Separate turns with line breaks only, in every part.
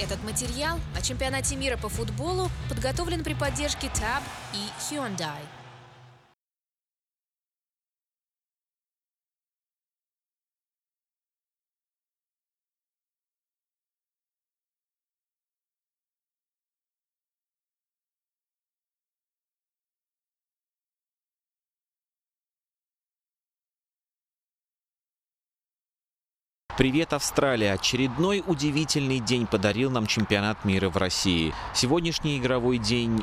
Этот материал о чемпионате мира по футболу подготовлен при поддержке Tab и Hyundai.
Привет, Австралия! Очередной удивительный день подарил нам чемпионат мира в России. Сегодняшний игровой день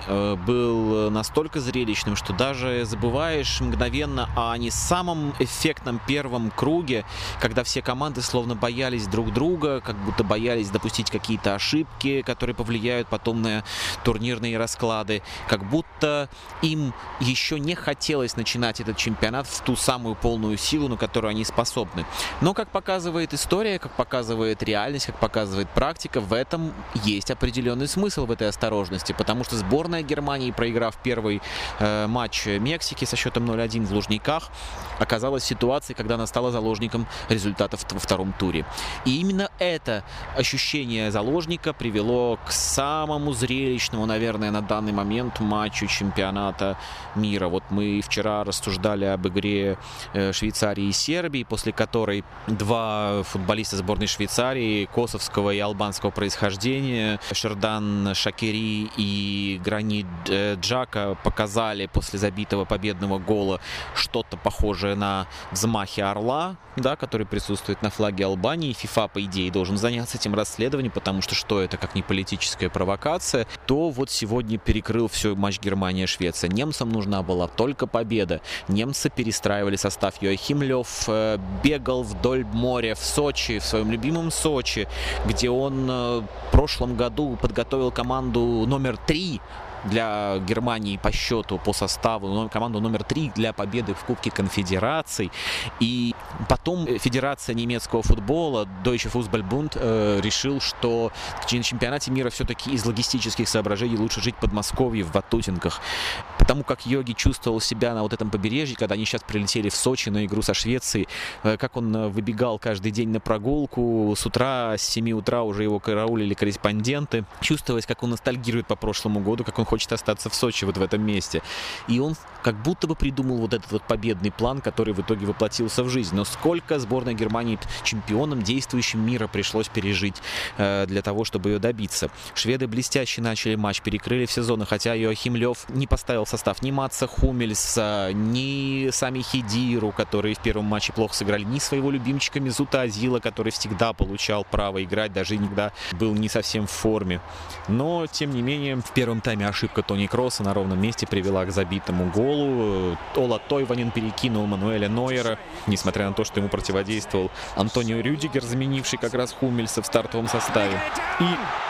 был настолько зрелищным, что даже забываешь мгновенно о не самом эффектном первом круге, когда все команды словно боялись друг друга, как будто боялись допустить какие-то ошибки, которые повлияют потом на турнирные расклады, как будто им еще не хотелось начинать этот чемпионат в ту самую полную силу, на которую они способны. Но, как показывает история, как показывает реальность, как показывает практика, в этом есть определенный смысл, в этой осторожности, потому что сборная Германии, проиграв первый матч Мексики со счетом 0-1 в Лужниках, оказалась в ситуации, когда она стала заложником результатов во втором туре. И именно это ощущение заложника привело к самому зрелищному, наверное, на данный момент матчу чемпионата мира. Вот мы вчера рассуждали об игре Швейцарии и Сербии, после которой два футболиста сборной Швейцарии косовского и албанского происхождения, Шердан Шакири и Гранит Джака, показали после забитого победного гола что-то похожее на взмахи орла, да, который присутствует на флаге Албании. ФИФА, по идее, должен заняться этим расследованием, потому что что это, как не политическая провокация, то вот сегодня перекрыл все матч Германия-Швеция. Немцам нужна была только победа. Немцы перестраивали состав. Йоахим Лёв бегал вдоль моря в Сочи, в своем любимом Сочи, где он в прошлом году подготовил команду номер 3 для Германии по счету, по составу, команду номер 3 для победы в Кубке Конфедераций. И потом Федерация немецкого футбола, Deutsche Fußball-Bund, решил, что на чемпионате мира все-таки из логистических соображений лучше жить в Подмосковье, в Ватутинках. Потому как Йоги чувствовал себя на вот этом побережье, когда они сейчас прилетели в Сочи на игру со Швецией, как он выбегал каждый день на прогулку, с утра, с 7 утра уже его караулили корреспонденты. Чувствовалось, как он ностальгирует по прошлому году, как он хочет остаться в Сочи, вот в этом месте. И он как будто бы придумал вот этот вот победный план, который в итоге воплотился в жизнь. Но сколько сборной Германии чемпионам, действующим мира, пришлось пережить для того, чтобы ее добиться. Шведы блестяще начали матч, перекрыли все зоны, хотя Йоахим Лёв не поставил в состав ни Матса Хумельса, ни Сами Хедиру, которые в первом матче плохо сыграли, ни своего любимчика Мезута Азила, который всегда получал право играть, даже иногда был не совсем в форме. Но, тем не менее, в первом тайме ошибка Тони Кросса на ровном месте привела к забитому голу. Ола Тойванен перекинул Мануэля Нойера, несмотря на то, что ему противодействовал Антонио Рюдигер, заменивший как раз Хумельса в стартовом составе. И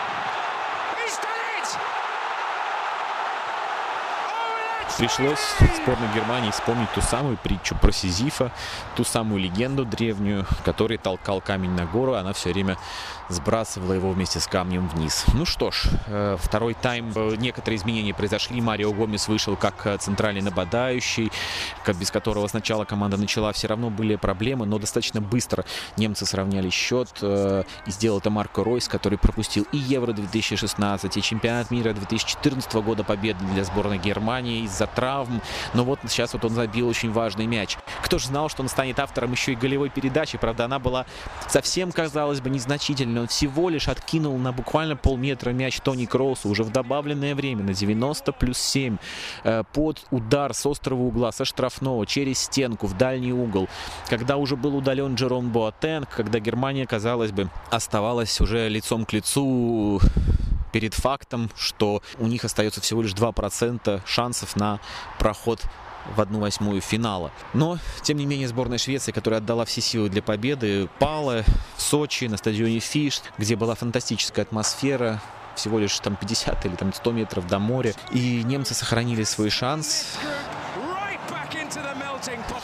пришлось сборной Германии вспомнить ту самую притчу про Сизифа, ту самую легенду древнюю, который толкал камень на гору, она все время сбрасывала его вместе с камнем вниз. Ну что ж, второй тайм, некоторые изменения произошли. Марио Гомес вышел как центральный нападающий, без которого сначала команда начала, все равно были проблемы, но достаточно быстро немцы сравняли счет, и сделал это Марко Ройс, который пропустил и Евро-2016, и чемпионат мира 2014 года победы для сборной Германии из-за травм. Но вот сейчас вот он забил очень важный мяч. Кто же знал, что он станет автором еще и голевой передачи? Правда, она была совсем, казалось бы, незначительной. Он всего лишь откинул на буквально полметра мяч Тони Кроссу уже в добавленное время на 90+7 под удар с острого угла, со штрафного, через стенку, в дальний угол. Когда уже был удален Джером Боатенг, когда Германия, казалось бы, оставалась уже лицом к лицу перед фактом, что у них остается всего лишь 2% шансов на проход в 1/8 финала. Но, тем не менее, сборная Швеции, которая отдала все силы для победы, пала в Сочи на стадионе Фиш, где была фантастическая атмосфера, всего лишь там 50 или там 100 метров до моря. И немцы сохранили свой шанс.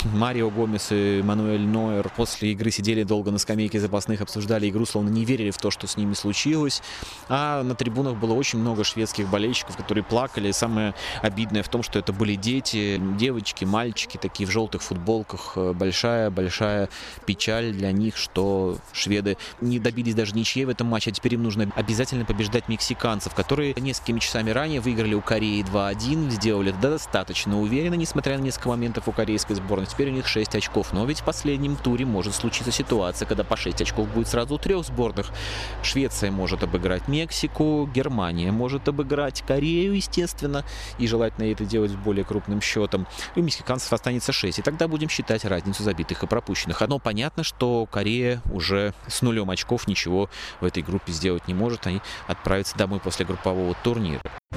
Марио Гомес и Мануэль Нойер после игры сидели долго на скамейке запасных, обсуждали игру, словно не верили в то, что с ними случилось. А на трибунах было очень много шведских болельщиков, которые плакали. Самое обидное в том, что это были дети, девочки, мальчики, такие в желтых футболках. Большая печаль для них, что шведы не добились даже ничьей в этом матче, а теперь им нужно обязательно побеждать мексиканцев, которые несколькими часами ранее выиграли у Кореи 2-1, сделали это достаточно уверенно, несмотря на несколько моментов у корейской сборной. Теперь у них 6 очков, но ведь в последнем туре может случиться ситуация, когда по 6 очков будет сразу у 3 сборных. Швеция может обыграть Мексику, Германия может обыграть Корею, естественно, и желательно это делать с более крупным счетом. И у мексиканцев останется 6, и тогда будем считать разницу забитых и пропущенных. Одно понятно, что Корея уже с 0 очков ничего в этой группе сделать не может, они отправятся домой после группового турнира.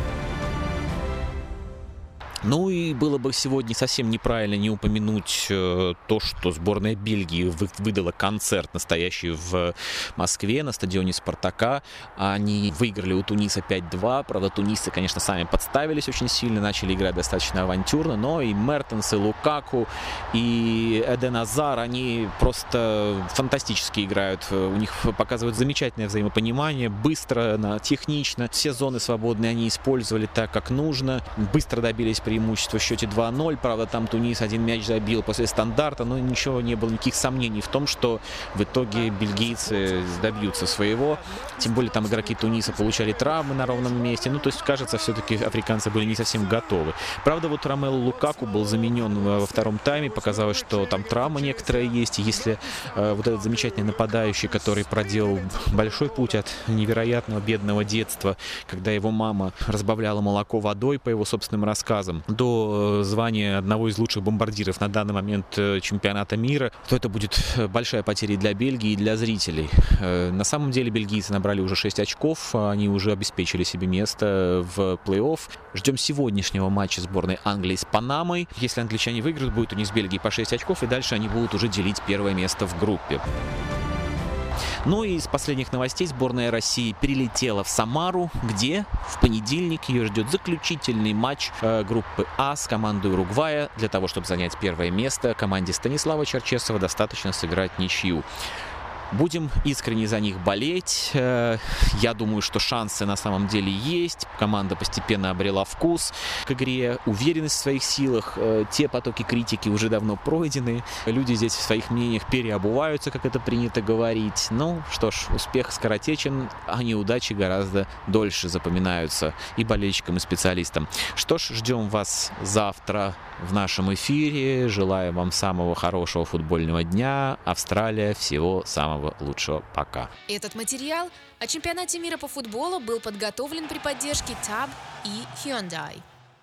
Ну и было бы сегодня совсем неправильно не упомянуть то, что сборная Бельгии выдала концерт настоящий в Москве на стадионе «Спартака». Они выиграли у Туниса 5-2. Правда, тунисцы, конечно, сами подставились очень сильно, начали играть достаточно авантюрно, но и Мертенс, и Лукаку, и Эден Азар, они просто фантастически играют. У них показывают замечательное взаимопонимание, быстро, технично. Все зоны свободные они использовали так, как нужно. Быстро добились преимущество в счете 2-0. Правда, там Тунис один мяч забил после стандарта, но ничего не было, никаких сомнений в том, что в итоге бельгийцы добьются своего. Тем более там игроки Туниса получали травмы на ровном месте. Ну, то есть, кажется, все-таки африканцы были не совсем готовы. Правда, вот Ромелу Лукаку был заменен во втором тайме. Показалось, что там травма некоторая есть. И если вот этот замечательный нападающий, который проделал большой путь от невероятного бедного детства, когда его мама разбавляла молоко водой, по его собственным рассказам, до звания одного из лучших бомбардиров на данный момент чемпионата мира, то это будет большая потеря для Бельгии и для зрителей. На самом деле бельгийцы набрали уже 6 очков, они уже обеспечили себе место в плей-офф. Ждем сегодняшнего матча сборной Англии с Панамой. Если англичане выиграют, будет у них с Бельгией по 6 очков, и дальше они будут уже делить первое место в группе. Ну и из последних новостей сборная России перелетела в Самару, где в понедельник ее ждет заключительный матч группы А с командой Уругвая. Для того, чтобы занять первое место, команде Станислава Черчесова достаточно сыграть ничью. Будем искренне за них болеть. Я думаю, что шансы на самом деле есть. Команда постепенно обрела вкус к игре, уверенность в своих силах. Те потоки критики уже давно пройдены. Люди здесь в своих мнениях переобуваются, как это принято говорить. Ну, что ж, успех скоротечен, а неудачи гораздо дольше запоминаются и болельщикам, и специалистам. Что ж, ждем вас завтра в нашем эфире. Желаю вам самого хорошего футбольного дня. Австралия, всего самого лучшего. Пока.
Этот материал о чемпионате мира по футболу был подготовлен при поддержке TAB и Hyundai.